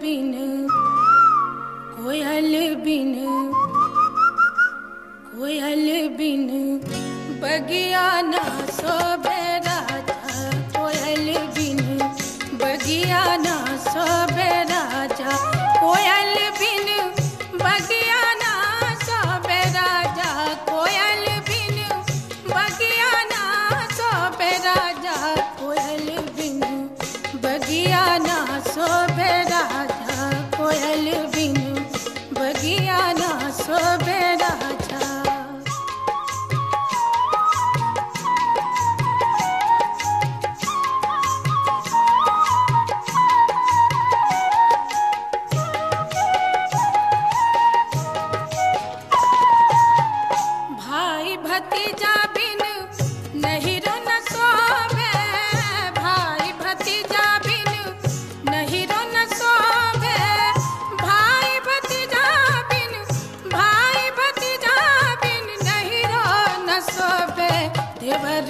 बिन कोयल बिन कोयल बिन बगिया ना सोबे राजा कोयल बिन बगिया ना सोबे राजा कोयल बिन बगिया ना सोबे राजा कोयल बिन बगिया ना सोबे राजा कोयल बिन बगिया ना सोबे राजा कोयल बिन बगिया ना सोबे राजा। भाई भतीजा बिन नहीं रो न सोबे भाई भतीजा बिन नहीं रो न सोबे भाई भतीजा बिन नहीं रो न सोबे देवर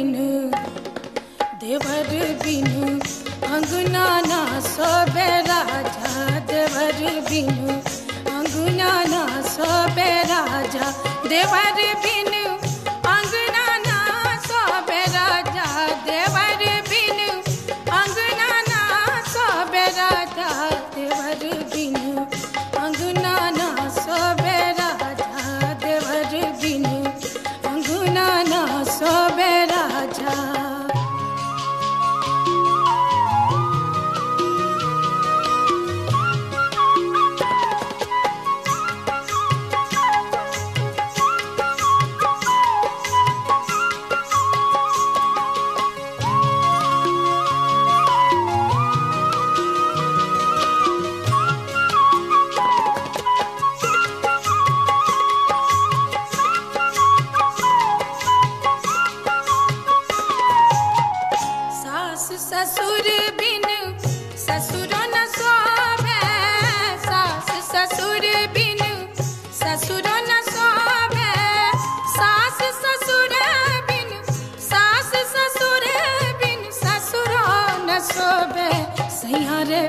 बिन अंगना ना सोबे राजा देवर बिन अंगना ना सोबे राजा देवर बिन अंगना ना सोबे राजा देवर बिन अंगना ना सोबे राजा देवर बिन अंगना ना सोबे राजा देवर बिन अंगना ना सोबे राजा। ससुर बिन ससुरो न सोबे सास ससुर बिन ससुरो न सोबे सास ससुर बिन ससुरो न सोबे सैयारे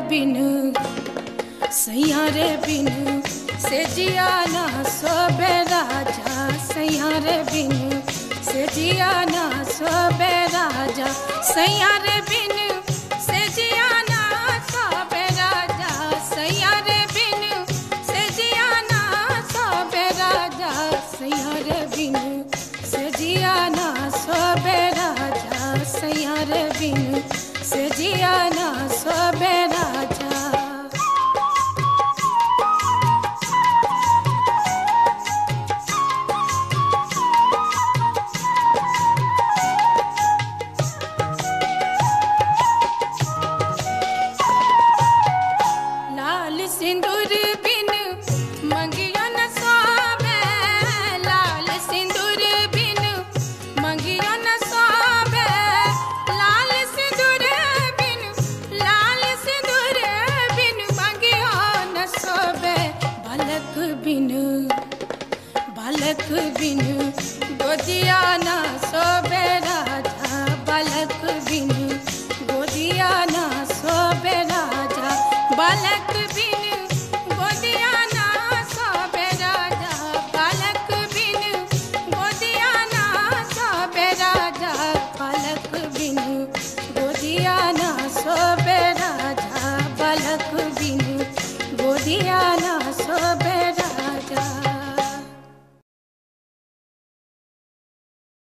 बिन से जिया ना सोबे राजा सैयारे बिन से जिया ना सोबे राजा सैयारे बिन से जिया ना सोबे राजा सैयारे बिन से जिया ना सोबे राजा सैयारे बिन से जिया ना सोबे राजा सैयारे बिन से जिया ना सोबे राजा। सिंदूर बिन मंगियो न सोबे लाल सिंदूर बिन मंगियो न सोबे लाल सिंदूर बिन मंगियो न सोबे बालक बिन गोदिया न सोबे